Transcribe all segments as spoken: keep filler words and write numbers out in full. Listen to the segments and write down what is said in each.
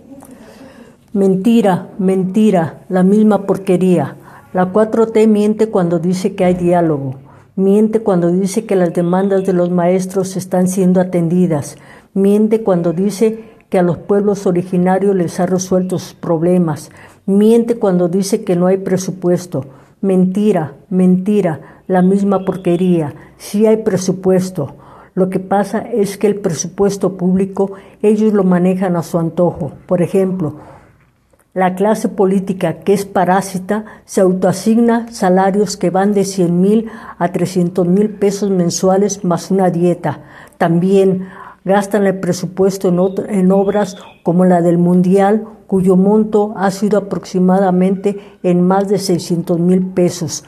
Mentira, mentira, la misma porquería. La cuatro T miente cuando dice que hay diálogo. Miente cuando dice que las demandas de los maestros están siendo atendidas. Miente cuando dice que a los pueblos originarios les ha resuelto sus problemas. Miente cuando dice que no hay presupuesto. Mentira, mentira, la misma porquería. Sí hay presupuesto. Lo que pasa es que el presupuesto público ellos lo manejan a su antojo. Por ejemplo, la clase política, que es parásita, se autoasigna salarios que van de cien mil a trescientos mil pesos mensuales más una dieta. También gastan el presupuesto en, otro, en obras como la del Mundial, cuyo monto ha sido aproximadamente en más de seiscientos mil pesos.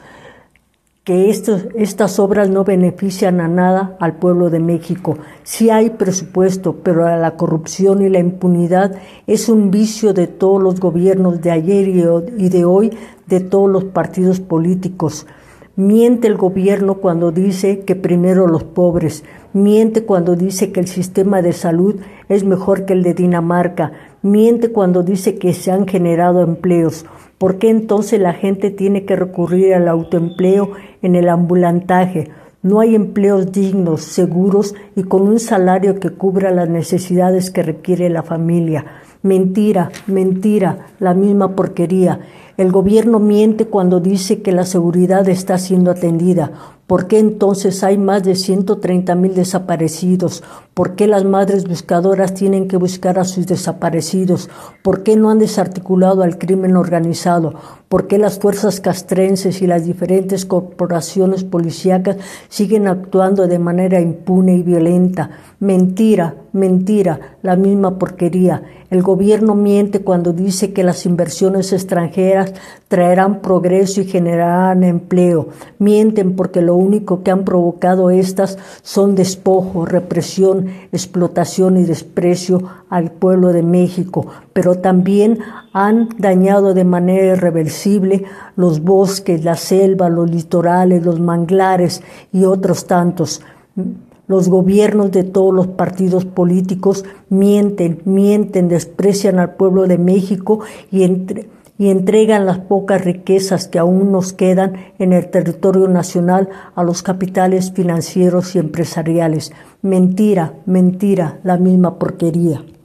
Que estos, estas obras no benefician a nada al pueblo de México. Sí hay presupuesto, pero la corrupción y la impunidad es un vicio de todos los gobiernos de ayer y de hoy, de todos los partidos políticos. Miente el gobierno cuando dice que primero los pobres. Miente cuando dice que el sistema de salud es mejor que el de Dinamarca. Miente cuando dice que se han generado empleos. ¿Por qué entonces la gente tiene que recurrir al autoempleo en el ambulantaje? No hay empleos dignos, seguros y con un salario que cubra las necesidades que requiere la familia. Mentira, mentira, la misma porquería. El gobierno miente cuando dice que la seguridad está siendo atendida. ¿Por qué entonces hay más de ciento treinta mil desaparecidos? ¿Por qué las madres buscadoras tienen que buscar a sus desaparecidos? ¿Por qué no han desarticulado al crimen organizado? ¿Por qué las fuerzas castrenses y las diferentes corporaciones policíacas siguen actuando de manera impune y violenta? Mentira, mentira, la misma porquería. El gobierno miente cuando dice que las inversiones extranjeras traerán progreso y generarán empleo. Mienten porque lo único que han provocado estas son despojo, represión, explotación y desprecio al pueblo de México, pero también han dañado de manera irreversible los bosques, la selva, los litorales, los manglares y otros tantos. Los gobiernos de todos los partidos políticos mienten, mienten, desprecian al pueblo de México y, entre, y entregan las pocas riquezas que aún nos quedan en el territorio nacional a los capitales financieros y empresariales. Mentira, mentira, la misma porquería.